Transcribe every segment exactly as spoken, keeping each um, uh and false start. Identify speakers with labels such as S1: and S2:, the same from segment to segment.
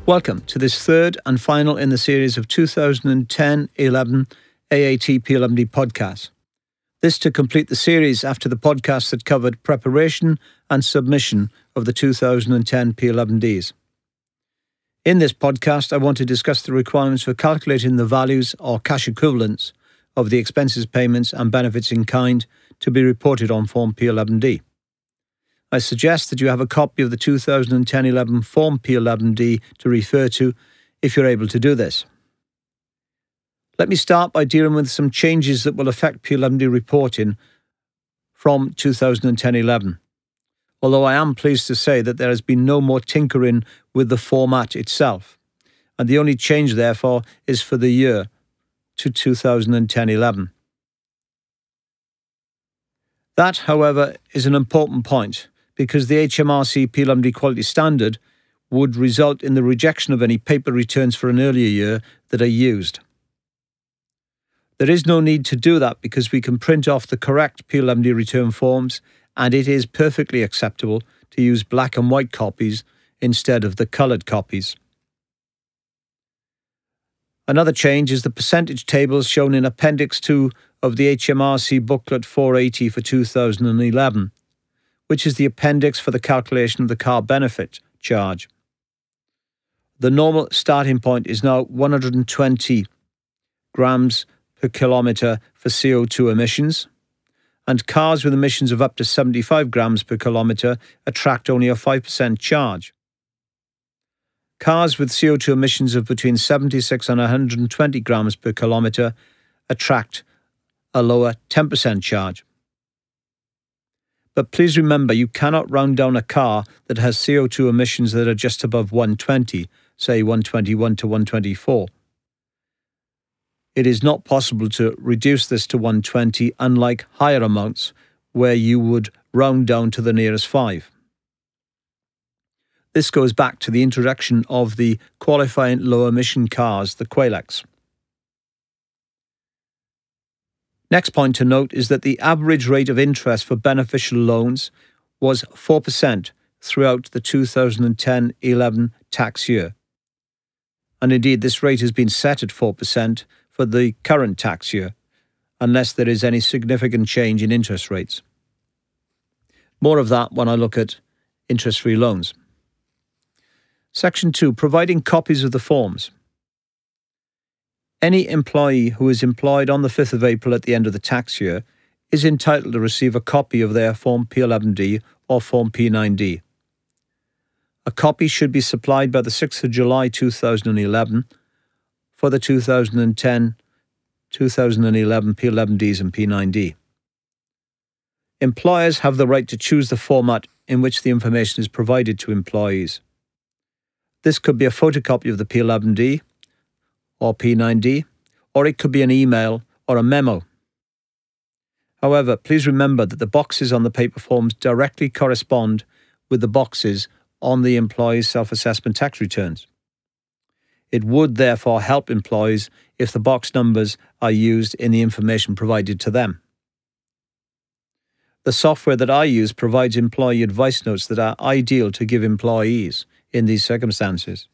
S1: Welcome to this third and final in the series of two thousand ten eleven A A T P eleven D podcasts. This to complete the series after the podcast that covered preparation and submission of the two thousand ten P eleven Ds. In this podcast, I want to discuss the requirements for calculating the values or cash equivalents of the expenses, payments and benefits in kind to be reported on Form P eleven D. I suggest that you have a copy of the two thousand ten eleven Form P eleven D to refer to if you're able to do this. Let me start by dealing with some changes that will affect P eleven D reporting from two thousand ten eleven. Although I am pleased to say that there has been no more tinkering with the format itself, and the only change therefore is for the year to two thousand ten eleven. That, however, is an important point, because the H M R C P eleven D quality standard would result in the rejection of any paper returns for an earlier year that are used. There is no need to do that because we can print off the correct P eleven D return forms, and it is perfectly acceptable to use black and white copies instead of the coloured copies. Another change is the percentage tables shown in Appendix two of the H M R C Booklet four eighty for two thousand eleven, which is the appendix for the calculation of the car benefit charge. The normal starting point is now one hundred twenty grams per kilometre for C O two emissions, and cars with emissions of up to seventy-five grams per kilometre attract only a five percent charge. Cars with C O two emissions of between seventy-six and one hundred twenty grams per kilometre attract a lower ten percent charge. But please remember, you cannot round down a car that has C O two emissions that are just above one hundred twenty, say one hundred twenty-one to one hundred twenty-four. It is not possible to reduce this to one hundred twenty, unlike higher amounts where you would round down to the nearest five. This goes back to the introduction of the qualifying low-emission cars, the Qualex. Next point to note is that the average rate of interest for beneficial loans was four percent throughout the two thousand ten eleven tax year. And indeed, this rate has been set at four percent for the current tax year, unless there is any significant change in interest rates. More of that when I look at interest-free loans. Section two, providing copies of the forms. Any employee who is employed on the fifth of April at the end of the tax year is entitled to receive a copy of their Form P eleven D or Form P nine D. A copy should be supplied by the sixth of July two thousand eleven for the two thousand ten to two thousand eleven P eleven Ds and P nine D. Employers have the right to choose the format in which the information is provided to employees. This could be a photocopy of the P eleven D or P nine D, or it could be an email or a memo. However, please remember that the boxes on the paper forms directly correspond with the boxes on the employee's self-assessment tax returns. It would therefore help employees if the box numbers are used in the information provided to them. The software that I use provides employee advice notes that are ideal to give employees in these circumstances.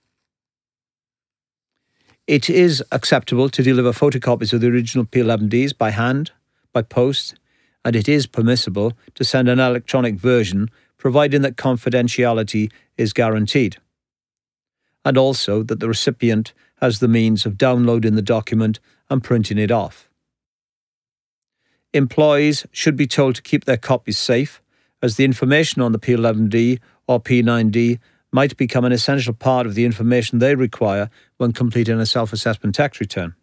S1: It is acceptable to deliver photocopies of the original P eleven Ds by hand, by post, and it is permissible to send an electronic version, providing that confidentiality is guaranteed, and also that the recipient has the means of downloading the document and printing it off. Employees should be told to keep their copies safe, as the information on the P eleven D or P nine D might become an essential part of the information they require when completing a self-assessment tax return.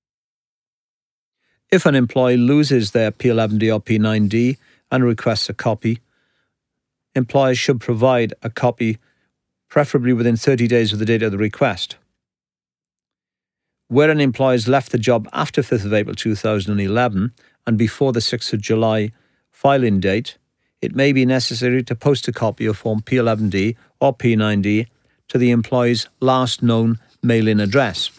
S1: If an employee loses their P eleven D or P nine D and requests a copy, employers should provide a copy, preferably within thirty days of the date of the request. Where an employee has left the job after fifth of April two thousand eleven and before the sixth of July filing date, it may be necessary to post a copy of Form P eleven D or P nine D to the employee's last known mailing address.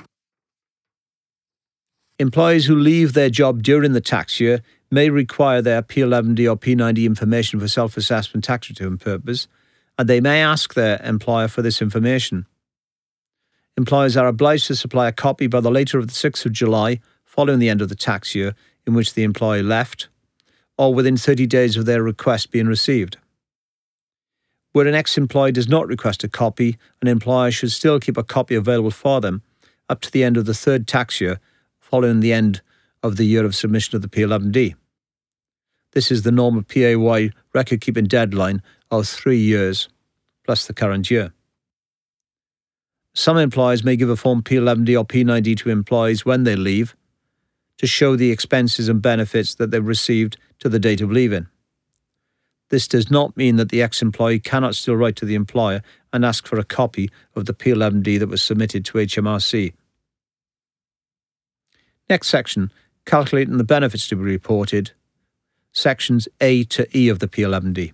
S1: Employees who leave their job during the tax year may require their P eleven D or P nine D information for self-assessment tax return purpose, and they may ask their employer for this information. Employers are obliged to supply a copy by the later of the sixth of July, following the end of the tax year in which the employee left, or within thirty days of their request being received. Where an ex-employee does not request a copy, an employer should still keep a copy available for them up to the end of the third tax year, following the end of the year of submission of the P eleven D. This is the normal P A Y record-keeping deadline of three years, plus the current year. Some employers may give a Form P eleven D or P nine D to employees when they leave to show the expenses and benefits that they've received to the date of leaving. This does not mean that the ex-employee cannot still write to the employer and ask for a copy of the P eleven D that was submitted to H M R C. Next section, calculating the benefits to be reported, sections A to E of the P eleven D.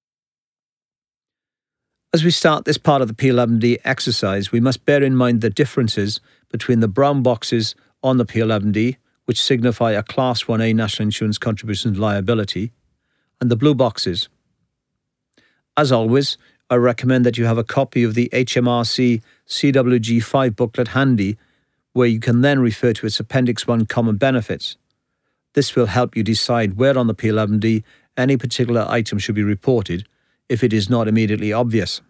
S1: As we start this part of the P eleven D exercise, we must bear in mind the differences between the brown boxes on the P eleven D, which signify a Class one A National Insurance Contributions liability, and the blue boxes. As always, I recommend that you have a copy of the H M R C C W G five booklet handy, where you can then refer to its Appendix one Common Benefits. This will help you decide where on the P eleven D any particular item should be reported if it is not immediately obvious.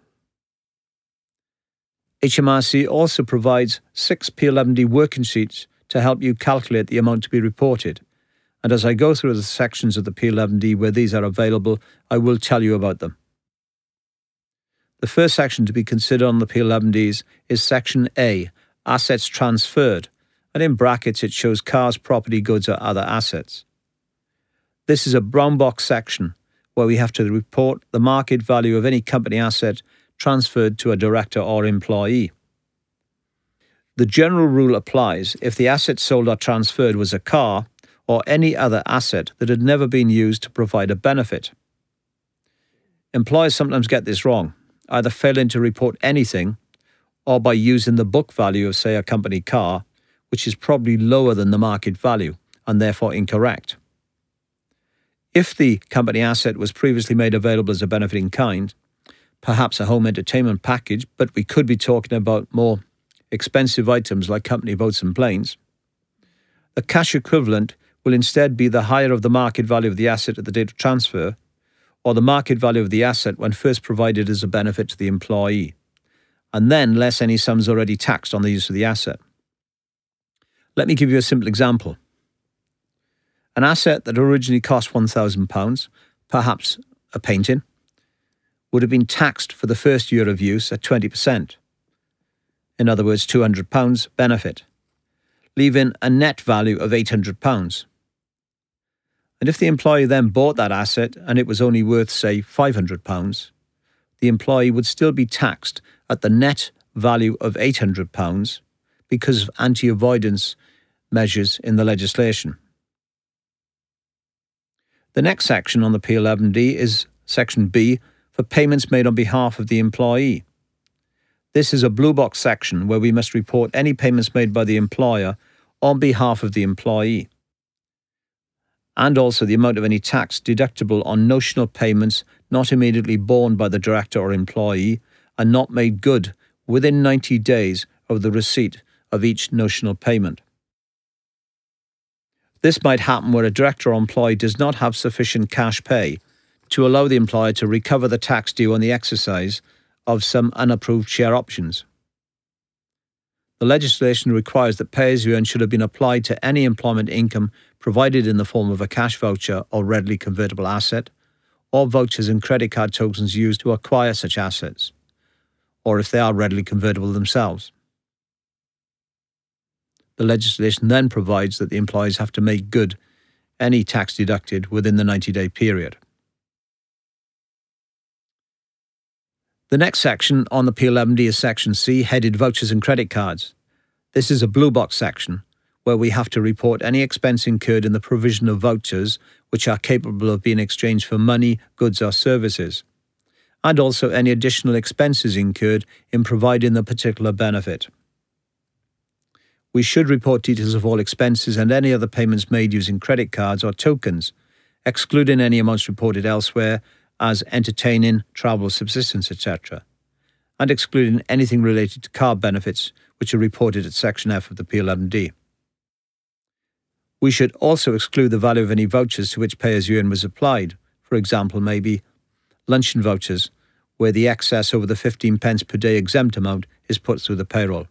S1: H M R C also provides six P eleven D working sheets to help you calculate the amount to be reported. And as I go through the sections of the P eleven D where these are available, I will tell you about them. The first section to be considered on the P eleven Ds is Section A, Assets Transferred, and in brackets it shows cars, property, goods or other assets. This is a brown box section where we have to report the market value of any company asset transferred to a director or employee. The general rule applies if the asset sold or transferred was a car or any other asset that had never been used to provide a benefit. Employers sometimes get this wrong, either failing to report anything or by using the book value of, say, a company car, which is probably lower than the market value and therefore incorrect. If the company asset was previously made available as a benefit in kind, perhaps a home entertainment package, but we could be talking about more expensive items like company boats and planes, the cash equivalent will instead be the higher of the market value of the asset at the date of transfer, or the market value of the asset when first provided as a benefit to the employee, and then less any sums already taxed on the use of the asset. Let me give you a simple example. An asset that originally cost one thousand pounds, perhaps a painting, would have been taxed for the first year of use at twenty percent. In other words, two hundred pounds benefit, leaving a net value of eight hundred pounds. And if the employee then bought that asset and it was only worth, say, five hundred pounds, the employee would still be taxed at the net value of eight hundred pounds because of anti-avoidance measures in the legislation. The next section on the P eleven D is Section B for payments made on behalf of the employee. This is a blue box section where we must report any payments made by the employer on behalf of the employee, and also the amount of any tax deductible on notional payments not immediately borne by the director or employee and not made good within ninety days of the receipt of each notional payment. This might happen where a director or employee does not have sufficient cash pay to allow the employer to recover the tax due on the exercise of some unapproved share options. The legislation requires that pay-as-you-earn should have been applied to any employment income provided in the form of a cash voucher or readily convertible asset, or vouchers and credit card tokens used to acquire such assets, or if they are readily convertible themselves. The legislation then provides that the employees have to make good any tax deducted within the ninety-day period. The next section on the P eleven D is Section C, headed Vouchers and Credit Cards. This is a blue box section where we have to report any expense incurred in the provision of vouchers which are capable of being exchanged for money, goods or services, and also any additional expenses incurred in providing the particular benefit. We should report details of all expenses and any other payments made using credit cards or tokens, excluding any amounts reported elsewhere as entertaining, travel, subsistence, et cetera, and excluding anything related to car benefits which are reported at Section F of the P eleven D. We should also exclude the value of any vouchers to which pay-as-you-earn was applied, for example, maybe luncheon vouchers, where the excess over the fifteen pence per day exempt amount is put through the payroll.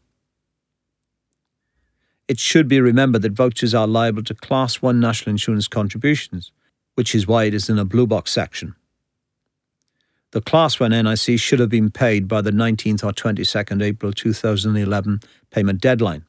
S1: It should be remembered that vouchers are liable to Class one National Insurance contributions, which is why it is in a blue box section. The Class one N I C should have been paid by the nineteenth or twenty-second April two thousand eleven payment deadline.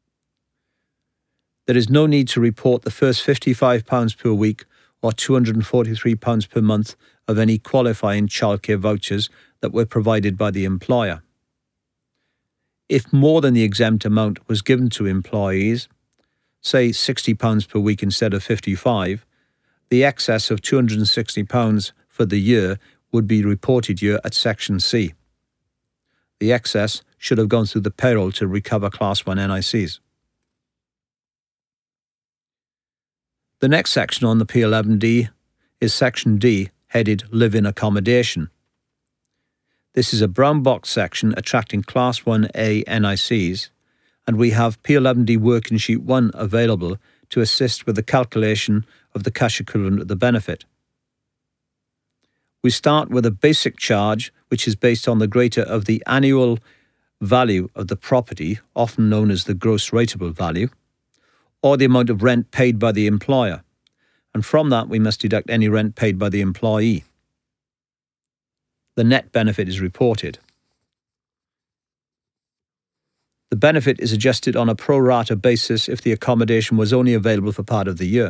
S1: There is no need to report the first fifty-five pounds per week or two hundred forty-three pounds per month of any qualifying childcare vouchers that were provided by the employer. If more than the exempt amount was given to employees, say sixty pounds per week instead of fifty-five, the excess of two hundred sixty pounds for the year would be reported here at Section C. The excess should have gone through the payroll to recover Class one N I Cs. The next section on the P eleven D is Section D, headed Live-in Accommodation. This is a brown box section attracting Class one A N I Cs, and we have P eleven D Working Sheet one available to assist with the calculation of the cash equivalent of the benefit. We start with a basic charge, which is based on the greater of the annual value of the property, often known as the gross rateable value, or the amount of rent paid by the employer, and from that we must deduct any rent paid by the employee. The net benefit is reported. The benefit is adjusted on a pro rata basis if the accommodation was only available for part of the year.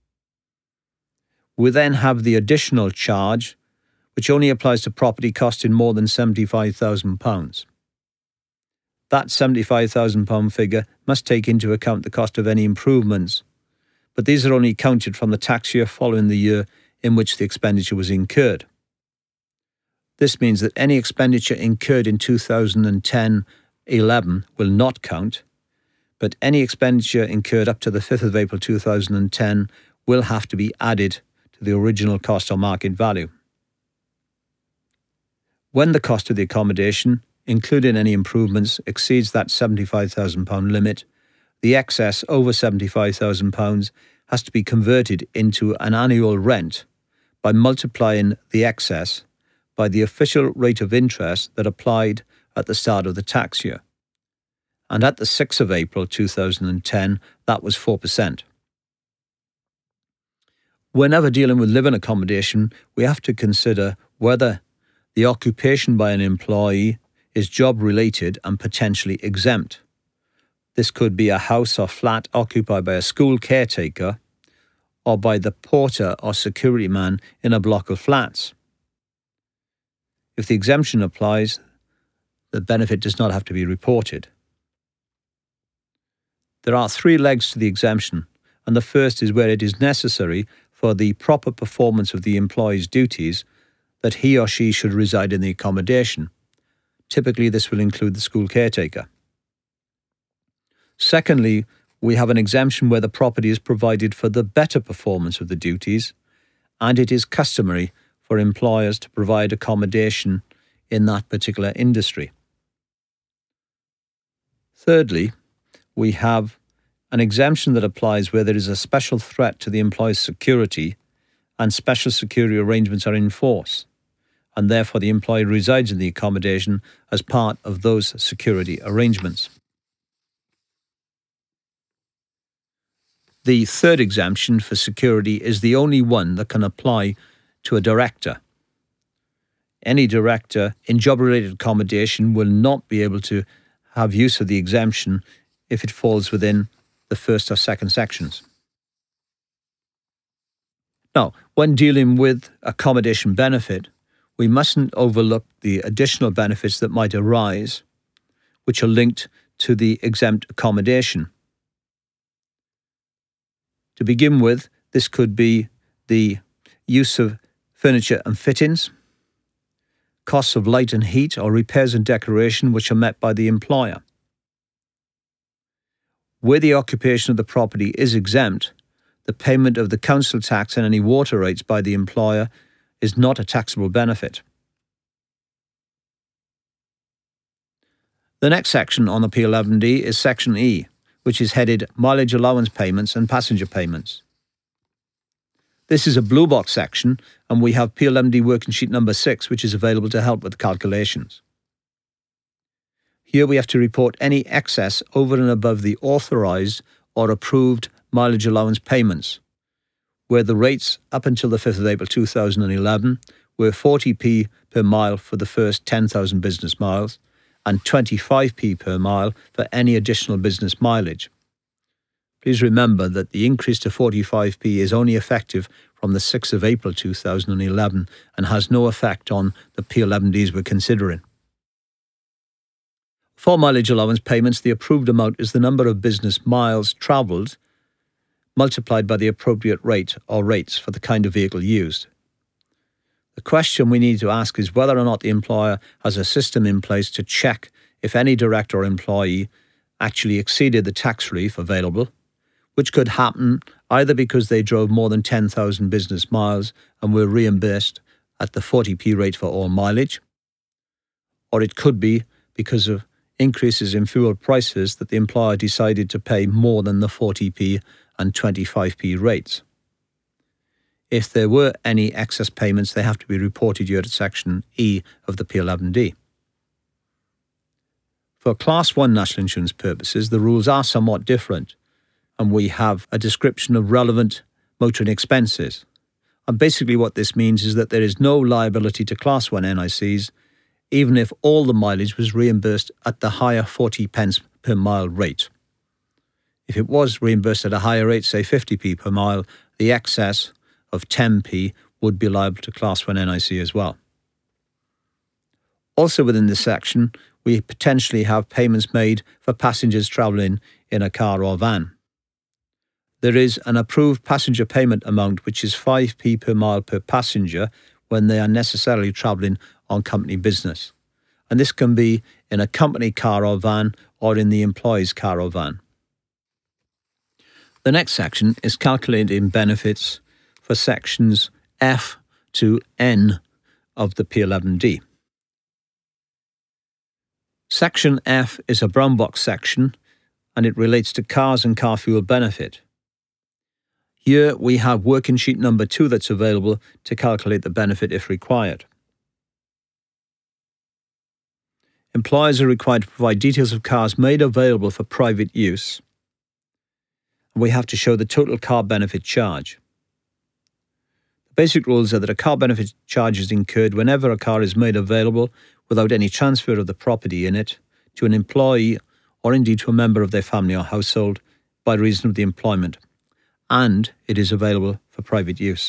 S1: We then have the additional charge, which only applies to property costing more than seventy-five thousand pounds. That seventy-five thousand pounds figure must take into account the cost of any improvements, but these are only counted from the tax year following the year in which the expenditure was incurred. This means that any expenditure incurred in two thousand ten eleven will not count, but any expenditure incurred up to the fifth of April two thousand ten will have to be added to the original cost or market value. When the cost of the accommodation, including any improvements, exceeds that seventy-five thousand pounds limit, the excess over seventy-five thousand pounds has to be converted into an annual rent by multiplying the excess by the official rate of interest that applied at the start of the tax year. And at the sixth of April two thousand ten, that was four percent. Whenever dealing with live-in accommodation, we have to consider whether the occupation by an employee is job-related and potentially exempt. This could be a house or flat occupied by a school caretaker or by the porter or security man in a block of flats. If the exemption applies, the benefit does not have to be reported. There are three legs to the exemption, and the first is where it is necessary for the proper performance of the employee's duties that he or she should reside in the accommodation. Typically, this will include the school caretaker. Secondly, we have an exemption where the property is provided for the better performance of the duties, and it is customary for employers to provide accommodation in that particular industry. Thirdly, we have an exemption that applies where there is a special threat to the employee's security and special security arrangements are in force, and therefore the employee resides in the accommodation as part of those security arrangements. The third exemption for security is the only one that can apply to a director. Any director in job-related accommodation will not be able to have use of the exemption if it falls within the first or second sections. Now, when dealing with accommodation benefit, we mustn't overlook the additional benefits that might arise, which are linked to the exempt accommodation. To begin with, this could be the use of furniture and fittings, costs of light and heat or repairs and decoration which are met by the employer. Where the occupation of the property is exempt, the payment of the council tax and any water rates by the employer is not a taxable benefit. The next section on the P eleven D is Section E, which is headed Mileage Allowance Payments and Passenger Payments. This is a blue box section, and we have P eleven D working sheet number six, which is available to help with the calculations. Here we have to report any excess over and above the authorised or approved mileage allowance payments, where the rates up until the fifth of April two thousand eleven were forty p per mile for the first ten thousand business miles and twenty-five p per mile for any additional business mileage. Please remember that the increase to forty-five p is only effective from the sixth of April two thousand eleven and has no effect on the P eleven Ds we're considering. For mileage allowance payments, the approved amount is the number of business miles travelled multiplied by the appropriate rate or rates for the kind of vehicle used. The question we need to ask is whether or not the employer has a system in place to check if any director or employee actually exceeded the tax relief available, which could happen either because they drove more than ten thousand business miles and were reimbursed at the forty p rate for all mileage, or it could be because of increases in fuel prices that the employer decided to pay more than the forty p and twenty-five p rates. If there were any excess payments, they have to be reported here at Section E of the P eleven D. For Class one national insurance purposes, the rules are somewhat different, and we have a description of relevant motoring expenses. And basically what this means is that there is no liability to Class one N I Cs, even if all the mileage was reimbursed at the higher forty pence per mile rate. If it was reimbursed at a higher rate, say fifty p per mile, the excess of ten p would be liable to Class one N I C as well. Also within this section, we potentially have payments made for passengers travelling in a car or van. There is an approved passenger payment amount which is five p per mile per passenger when they are necessarily travelling on company business. And this can be in a company car or van or in the employee's car or van. The next section is calculating benefits for sections F to N of the P eleven D. Section F is a brown box section and it relates to cars and car fuel benefit. Here we have working sheet number two that's available to calculate the benefit if required. Employers are required to provide details of cars made available for private use. We have to show the total car benefit charge. The basic rules are that a car benefit charge is incurred whenever a car is made available without any transfer of the property in it to an employee or indeed to a member of their family or household by reason of the employment, and it is available for private use.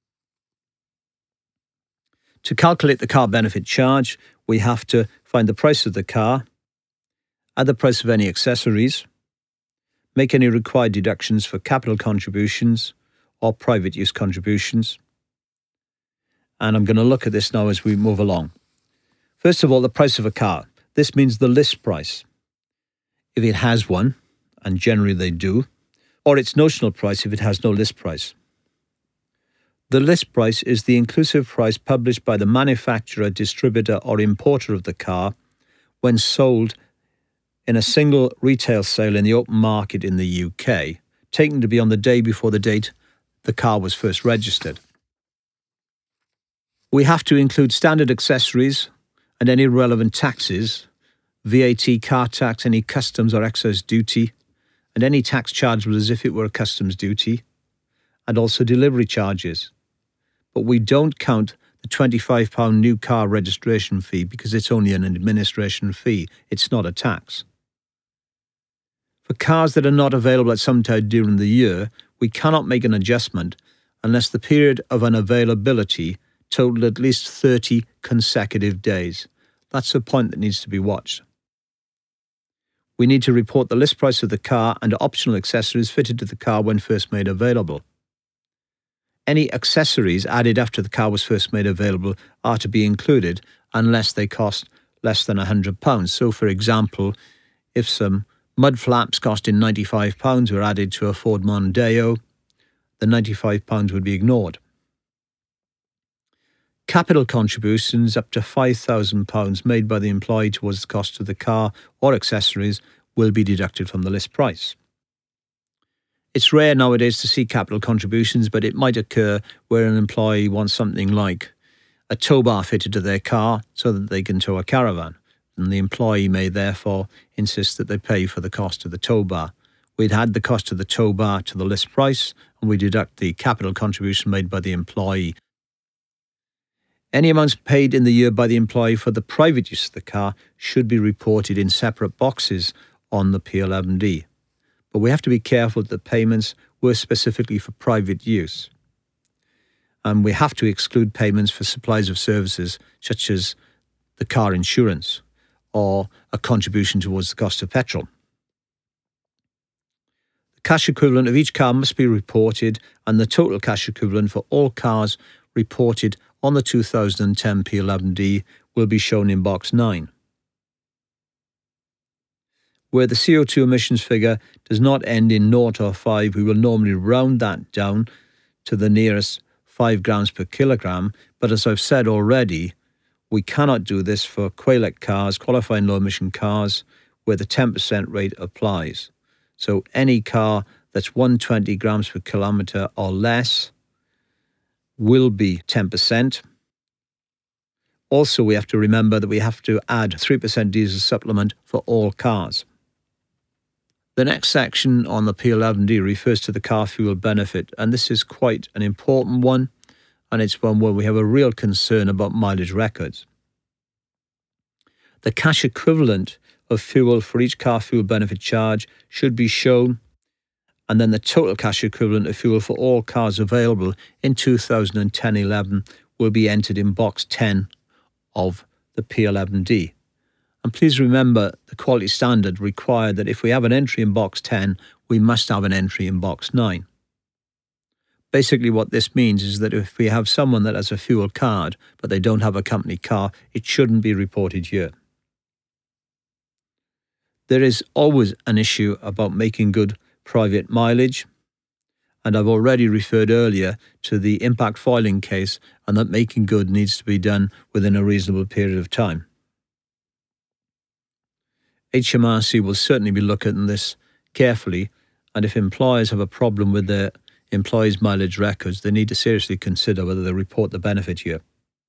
S1: To calculate the car benefit charge, we have to find the price of the car, add the price of any accessories, make any required deductions for capital contributions or private use contributions. And I'm going to look at this now as we move along. First of all, the price of a car. This means the list price, if it has one, and generally they do, or its notional price if it has no list price. The list price is the inclusive price published by the manufacturer, distributor or importer of the car when sold in a single retail sale in the open market in the U K, taken to be on the day before the date the car was first registered. We have to include standard accessories and any relevant taxes, V A T, car tax, any customs or excise duty, and any tax chargeable as if it were a customs duty, and also delivery charges. But we don't count the twenty-five pounds new car registration fee because it's only an administration fee, it's not a tax. For cars that are not available at some time during the year, we cannot make an adjustment unless the period of unavailability totaled at least thirty consecutive days. That's a point that needs to be watched. We need to report the list price of the car and optional accessories fitted to the car when first made available. Any accessories added after the car was first made available are to be included unless they cost less than one hundred pounds. So, for example, if some mud flaps costing ninety-five pounds were added to a Ford Mondeo, the ninety-five pounds would be ignored. Capital contributions up to five thousand pounds made by the employee towards the cost of the car or accessories will be deducted from the list price. It's rare nowadays to see capital contributions, but it might occur where an employee wants something like a tow bar fitted to their car so that they can tow a caravan, and the employee may therefore insist that they pay for the cost of the tow bar. We'd add the cost of the tow bar to the list price, and we deduct the capital contribution made by the employee. Any amounts paid in the year by the employee for the private use of the car should be reported in separate boxes on the P eleven D. But we have to be careful that the payments were specifically for private use. And we have to exclude payments for supplies of services such as the car insurance or a contribution towards the cost of petrol. The cash equivalent of each car must be reported, and the total cash equivalent for all cars reported on the two thousand ten P eleven D will be shown in box nine. Where the C O two emissions figure does not end in zero or five, we will normally round that down to the nearest five grams per kilogram, but as I've said already, we cannot do this for Qualec cars, qualifying low emission cars, where the ten percent rate applies. So any car that's one hundred twenty grams per kilometre or less will be ten percent. Also, we have to remember that we have to add three percent diesel supplement for all cars. The next section on the P eleven D refers to the car fuel benefit, and this is quite an important one, and it's one where we have a real concern about mileage records. The cash equivalent of fuel for each car fuel benefit charge should be shown, and then the total cash equivalent of fuel for all cars available in two thousand ten eleven will be entered in box ten of the P eleven D. And please remember, the quality standard required that if we have an entry in box ten, we must have an entry in box nine. Basically what this means is that if we have someone that has a fuel card, but they don't have a company car, it shouldn't be reported here. There is always an issue about making good private mileage, and I've already referred earlier to the impact foiling case, and that making good needs to be done within a reasonable period of time. H M R C will certainly be looking at this carefully, and if employers have a problem with their employees' mileage records, they need to seriously consider whether they report the benefit here.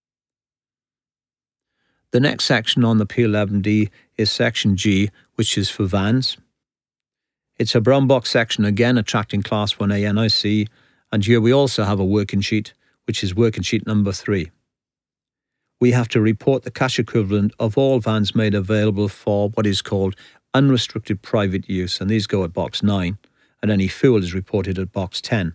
S1: The next section on the P eleven D is section G, which is for vans. It's a brown box section again attracting class one A N I C, and here we also have a working sheet, which is working sheet number three. We have to report the cash equivalent of all vans made available for what is called unrestricted private use, and these go at box nine, and any fuel is reported at box ten.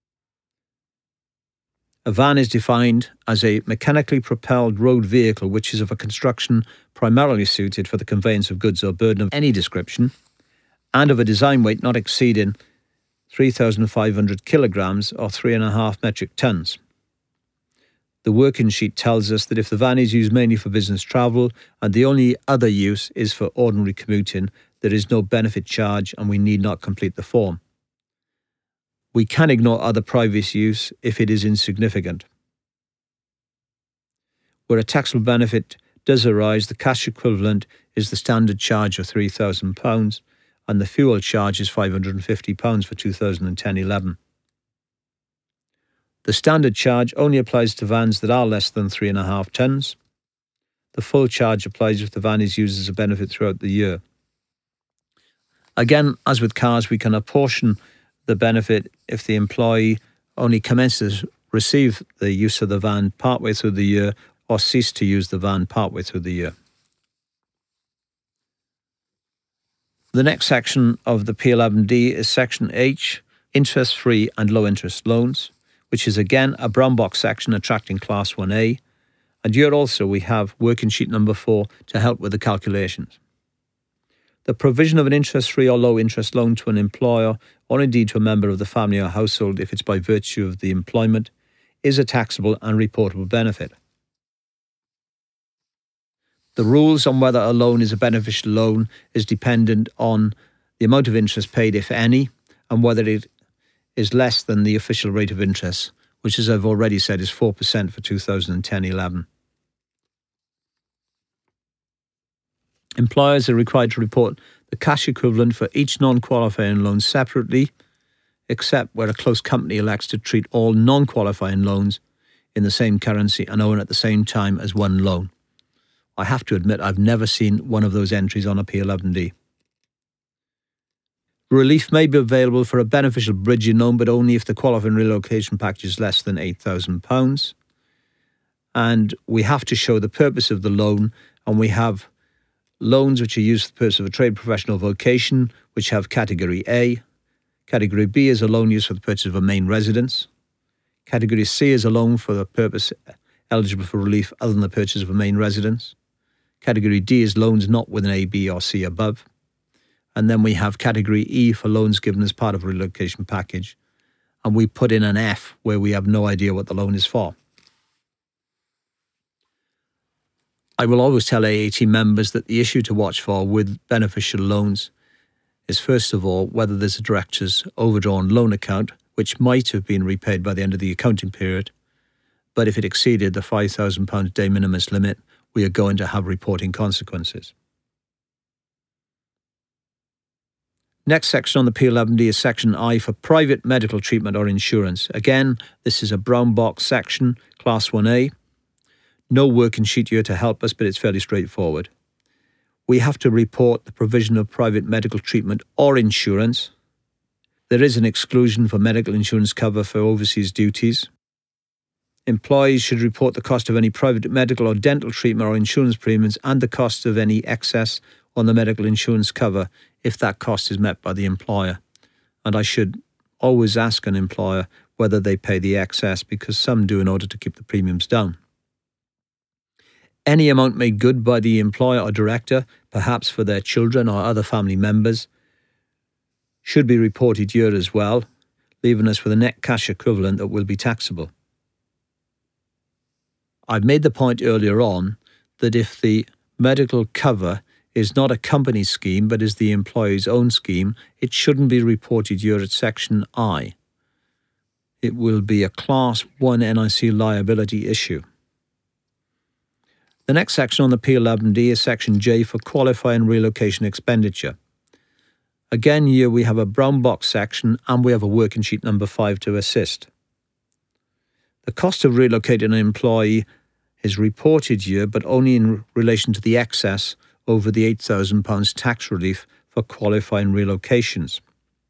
S1: A van is defined as a mechanically propelled road vehicle which is of a construction primarily suited for the conveyance of goods or burden of any description, and of a design weight not exceeding three thousand five hundred kilograms or three and a half metric tons. The working sheet tells us that if the van is used mainly for business travel and the only other use is for ordinary commuting, there is no benefit charge and we need not complete the form. We can ignore other private use if it is insignificant. Where a taxable benefit does arise, the cash equivalent is the standard charge of three thousand pounds and the fuel charge is five hundred fifty pounds for two thousand ten eleven. The standard charge only applies to vans that are less than three and a half tons. The full charge applies if the van is used as a benefit throughout the year. Again, as with cars, we can apportion the benefit if the employee only commences to receive the use of the van partway through the year or cease to use the van partway through the year. The next section of the P eleven D is section H, interest-free and low-interest loans, which is again a brown box section attracting class one A, and here also we have working sheet number four to help with the calculations. The provision of an interest-free or low-interest loan to an employer, or indeed to a member of the family or household if it's by virtue of the employment, is a taxable and reportable benefit. The rules on whether a loan is a beneficial loan is dependent on the amount of interest paid, if any, and whether it is less than the official rate of interest, which, as I've already said, is four percent for two thousand ten eleven. Employers are required to report the cash equivalent for each non-qualifying loan separately, except where a close company elects to treat all non-qualifying loans in the same currency and own at the same time as one loan. I have to admit I've never seen one of those entries on a P eleven D. Relief may be available for a beneficial bridging loan, but only if the qualifying relocation package is less than eight thousand pounds. And we have to show the purpose of the loan, and we have loans which are used for the purpose of a trade, professional, vocation, which have Category A. Category B is a loan used for the purchase of a main residence. Category C is a loan for the purpose eligible for relief other than the purchase of a main residence. Category D is loans not with an A, B or C above. And then we have Category E for loans given as part of a relocation package. And we put in an F where we have no idea what the loan is for. I will always tell A A T members that the issue to watch for with beneficial loans is, first of all, whether there's a director's overdrawn loan account, which might have been repaid by the end of the accounting period. But if it exceeded the five thousand pounds de minimis limit, we are going to have reporting consequences. Next section on the P eleven D is Section I for private medical treatment or insurance. Again, this is a brown box section, Class one A. No working sheet here to help us, but it's fairly straightforward. We have to report the provision of private medical treatment or insurance. There is an exclusion for medical insurance cover for overseas duties. Employees should report the cost of any private medical or dental treatment or insurance premiums and the cost of any excess on the medical insurance cover if that cost is met by the employer. And I should always ask an employer whether they pay the excess, because some do in order to keep the premiums down. Any amount made good by the employer or director, perhaps for their children or other family members, should be reported here as well, leaving us with a net cash equivalent that will be taxable. I've made the point earlier on that if the medical cover is not a company scheme but is the employee's own scheme, it shouldn't be reported here at Section I. It will be a Class one N I C liability issue. The next section on the P eleven D is Section J for qualifying relocation expenditure. Again, here we have a brown box section and we have a working sheet number five to assist. The cost of relocating an employee is reported here, but only in relation to the excess over the eight thousand pounds tax relief for qualifying relocations.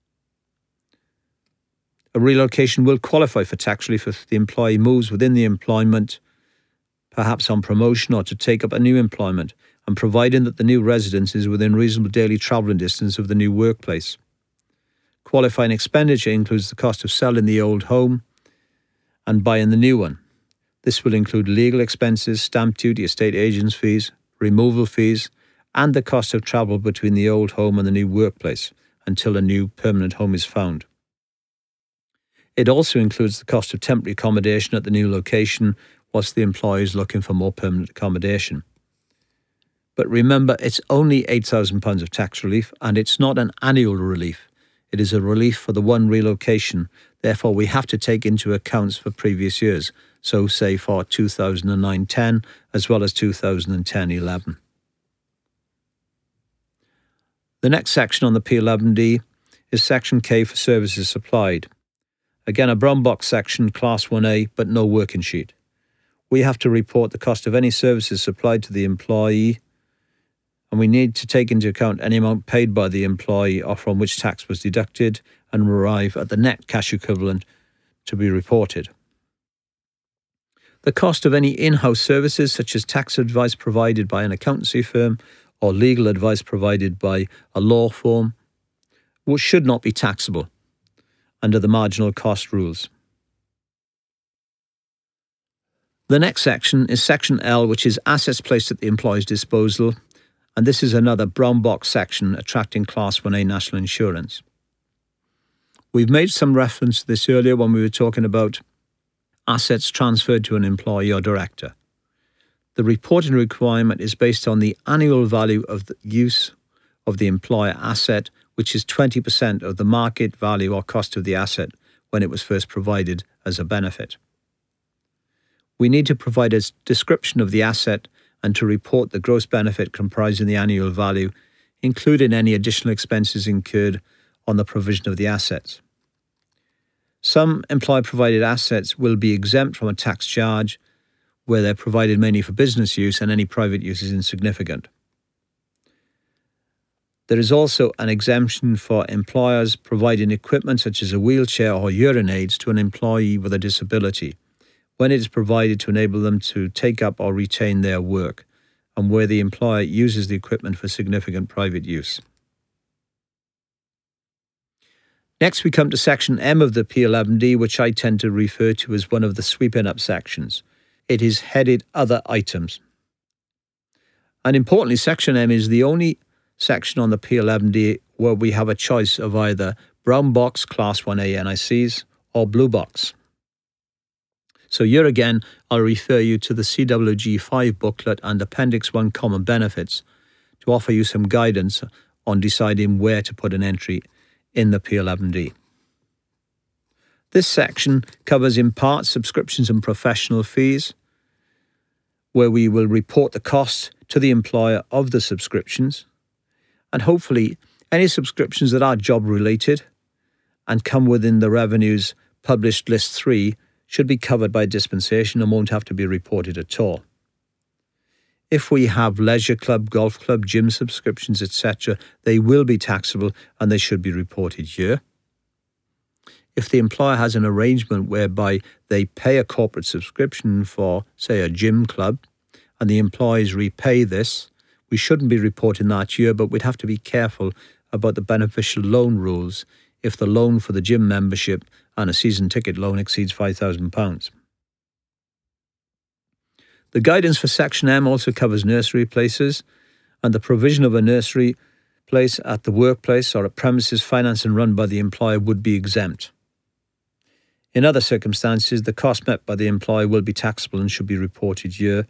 S1: A relocation will qualify for tax relief if the employee moves within the employment, perhaps on promotion or to take up a new employment, and providing that the new residence is within reasonable daily travelling distance of the new workplace. Qualifying expenditure includes the cost of selling the old home and buying the new one. This will include legal expenses, stamp duty, estate agents' fees, removal fees, and the cost of travel between the old home and the new workplace until a new permanent home is found. It also includes the cost of temporary accommodation at the new location whilst the employee is looking for more permanent accommodation. But remember, it's only eight thousand pounds of tax relief, and it's not an annual relief. It is a relief for the one relocation. Therefore, we have to take into account for previous years, so say for two thousand nine ten as well as two thousand ten eleven. The next section on the P eleven D is Section K for services supplied. Again, a brown box section, Class one A, but no working sheet. We have to report the cost of any services supplied to the employee, and we need to take into account any amount paid by the employee or from which tax was deducted and arrive at the net cash equivalent to be reported. The cost of any in-house services such as tax advice provided by an accountancy firm or legal advice provided by a law firm which should not be taxable under the marginal cost rules. The next section is Section L, which is assets placed at the employee's disposal, and this is another brown box section attracting Class one A national insurance. We've made some reference to this earlier when we were talking about assets transferred to an employee or director. The reporting requirement is based on the annual value of the use of the employer asset, which is twenty percent of the market value or cost of the asset, when it was first provided as a benefit. We need to provide a description of the asset and to report the gross benefit comprising the annual value, including any additional expenses incurred on the provision of the assets. Some employer-provided assets will be exempt from a tax charge where they're provided mainly for business use and any private use is insignificant. There is also an exemption for employers providing equipment such as a wheelchair or hearing aids to an employee with a disability, when it is provided to enable them to take up or retain their work, and where the employer uses the equipment for significant private use. Next, we come to Section M of the P eleven D, which I tend to refer to as one of the sweeping up sections. It is headed Other Items. And importantly, Section M is the only section on the P eleven D where we have a choice of either brown box Class one A N I Cs or blue box. So here again, I'll refer you to the C W G five booklet and Appendix one Common Benefits to offer you some guidance on deciding where to put an entry in the P eleven D. This section covers in part subscriptions and professional fees, where we will report the cost to the employer of the subscriptions, and hopefully any subscriptions that are job-related and come within the revenues published list three should be covered by dispensation and won't have to be reported at all. If we have leisure club, golf club, gym subscriptions, et cetera, they will be taxable and they should be reported here. If the employer has an arrangement whereby they pay a corporate subscription for, say, a gym club, and the employees repay this, we shouldn't be reporting that here, but we'd have to be careful about the beneficial loan rules if the loan for the gym membership and a season ticket loan exceeds five thousand pounds. The guidance for Section M also covers nursery places, and the provision of a nursery place at the workplace or at premises financed and run by the employer would be exempt. In other circumstances, the cost met by the employer will be taxable and should be reported here.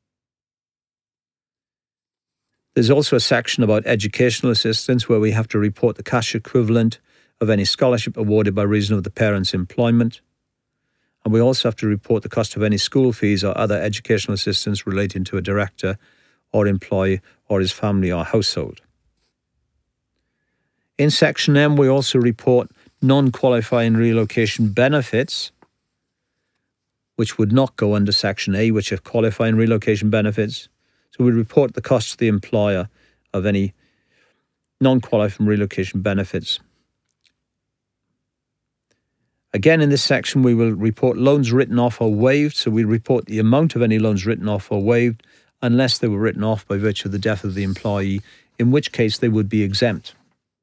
S1: There's also a section about educational assistance where we have to report the cash equivalent of any scholarship awarded by reason of the parent's employment. And we also have to report the cost of any school fees or other educational assistance relating to a director or employee or his family or household. In Section M, we also report non-qualifying relocation benefits, which would not go under Section A, which are qualifying relocation benefits. So we report the cost to the employer of any non-qualifying relocation benefits. Again, in this section, we will report loans written off or waived. So we report the amount of any loans written off or waived, unless they were written off by virtue of the death of the employee, in which case they would be exempt.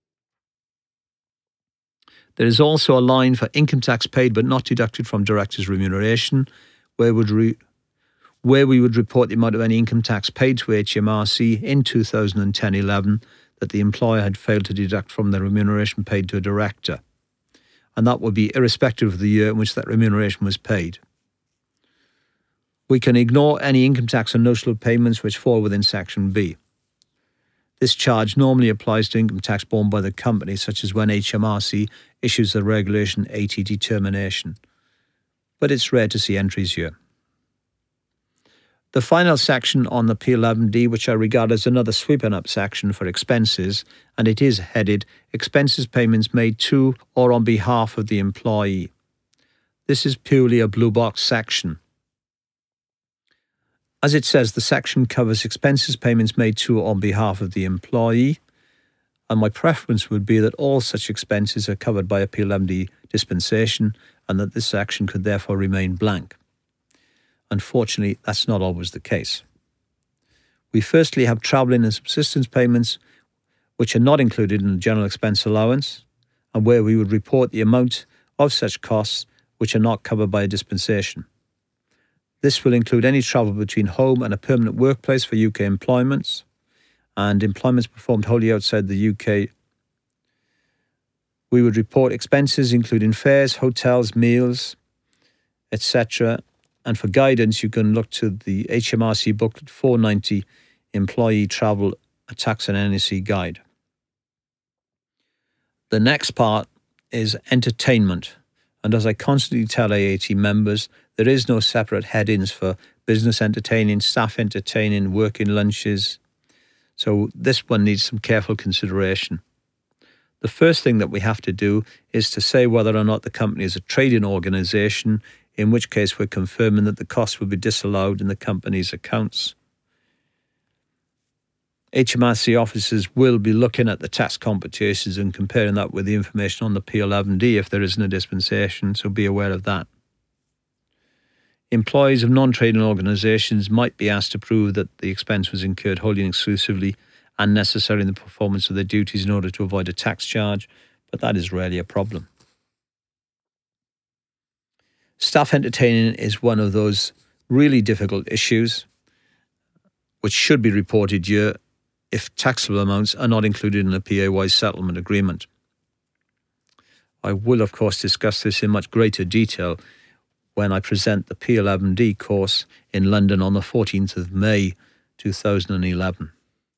S1: There is also a line for income tax paid but not deducted from directors' remuneration, where, would re- where we would report the amount of any income tax paid to H M R C in two thousand ten eleven that the employer had failed to deduct from the remuneration paid to a director. And that would be irrespective of the year in which that remuneration was paid. We can ignore any income tax on notional payments which fall within Section B. This charge normally applies to income tax borne by the company, such as when H M R C issues the Regulation eighty determination. But it's rare to see entries here. The final section on the P eleven D, which I regard as another sweeping up section for expenses, and it is headed Expenses Payments Made to or on behalf of the employee. This is purely a blue box section. As it says, the section covers expenses payments made to or on behalf of the employee, and my preference would be that all such expenses are covered by a P eleven D dispensation and that this section could therefore remain blank. Unfortunately, that's not always the case. We firstly have travelling and subsistence payments, which are not included in the general expense allowance, and where we would report the amount of such costs which are not covered by a dispensation. This will include any travel between home and a permanent workplace for U K employments, and employments performed wholly outside the U K. We would report expenses including fares, hotels, meals, et cetera. And for guidance, you can look to the H M R C booklet four ninety Employee Travel, a Tax and N I C Guide. The next part is entertainment, And as I constantly tell A A T members, there is no separate headings for business entertaining, staff entertaining, working lunches. So this one needs some careful consideration. The first thing that we have to do is to say whether or not the company is a trading organisation, in which case we're confirming that the cost will be disallowed in the company's accounts. H M R C officers will be looking at the tax computations and comparing that with the information on the P eleven D if there isn't a dispensation, so be aware of that. Employees of non-trading organisations might be asked to prove that the expense was incurred wholly and exclusively and necessary in the performance of their duties in order to avoid a tax charge, but that is rarely a problem. Staff entertaining is one of those really difficult issues which should be reported year if taxable amounts are not included in a P A Y settlement agreement. I will, of course, discuss this in much greater detail when I present the P eleven D course in London on the fourteenth of May two thousand eleven.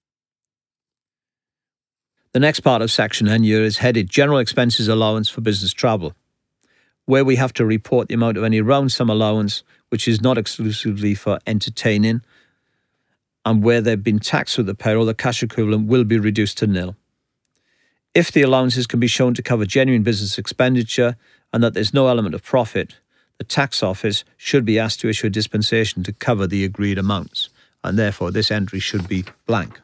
S1: The next part of Section N here is headed General Expenses Allowance for Business Travel, where we have to report the amount of any round sum allowance which is not exclusively for entertaining, and where they've been taxed with the payroll, the cash equivalent will be reduced to nil. If the allowances can be shown to cover genuine business expenditure and that there's no element of profit, the tax office should be asked to issue a dispensation to cover the agreed amounts, and therefore this entry should be blank.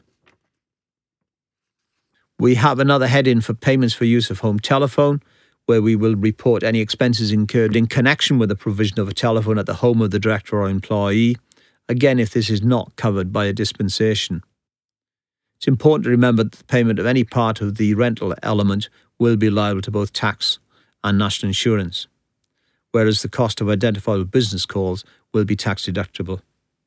S1: We have another heading for payments for use of home telephone, where we will report any expenses incurred in connection with the provision of a telephone at the home of the director or employee, again if this is not covered by a dispensation. It's important to remember that the payment of any part of the rental element will be liable to both tax and national insurance, whereas the cost of identifiable business calls will be tax deductible.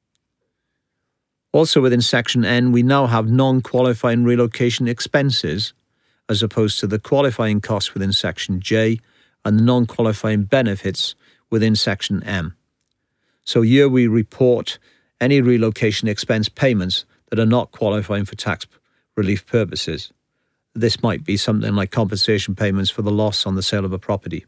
S1: Also within Section N, we now have non-qualifying relocation expenses, as opposed to the qualifying costs within Section J and the non-qualifying benefits within Section M. So here we report any relocation expense payments that are not qualifying for tax relief purposes. This might be something like compensation payments for the loss on the sale of a property.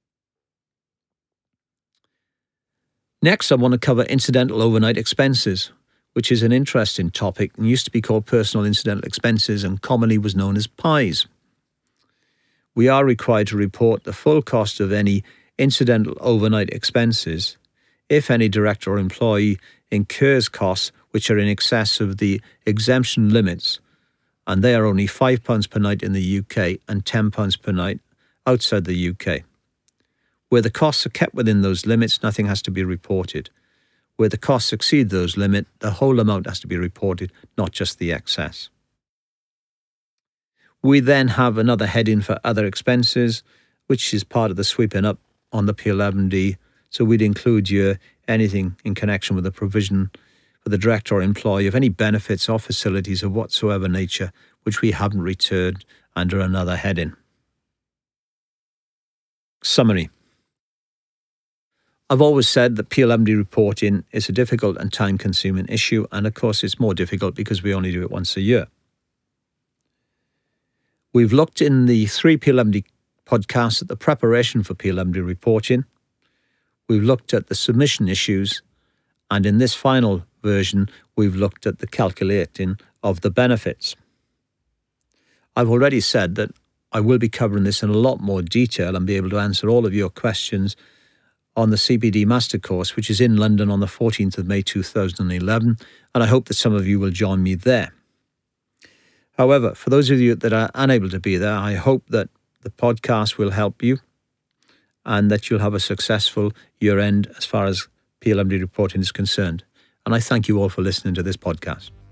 S1: Next, I want to cover incidental overnight expenses, which is an interesting topic and used to be called personal incidental expenses and commonly was known as P I Es. We are required to report the full cost of any incidental overnight expenses if any director or employee incurs costs which are in excess of the exemption limits, and they are only five pounds per night in the U K and ten pounds per night outside the U K. Where the costs are kept within those limits, nothing has to be reported. Where the costs exceed those limits, the whole amount has to be reported, not just the excess. We then have another heading for other expenses, which is part of the sweeping up on the P eleven D. So we'd include here anything in connection with the provision for the director or employee of any benefits or facilities of whatsoever nature, which we haven't returned under another heading. Summary. I've always said that P eleven D reporting is a difficult and time-consuming issue, and of course it's more difficult because we only do it once a year. We've looked in the three P eleven D podcasts at the preparation for P eleven D reporting. We've looked at the submission issues, and in this final version, we've looked at the calculating of the benefits. I've already said that I will be covering this in a lot more detail and be able to answer all of your questions on the C P D Master Course, which is in London on the fourteenth of May two thousand eleven, and I hope that some of you will join me there. However, for those of you that are unable to be there, I hope that the podcast will help you and that you'll have a successful year end as far as P eleven D reporting is concerned. And I thank you all for listening to this podcast.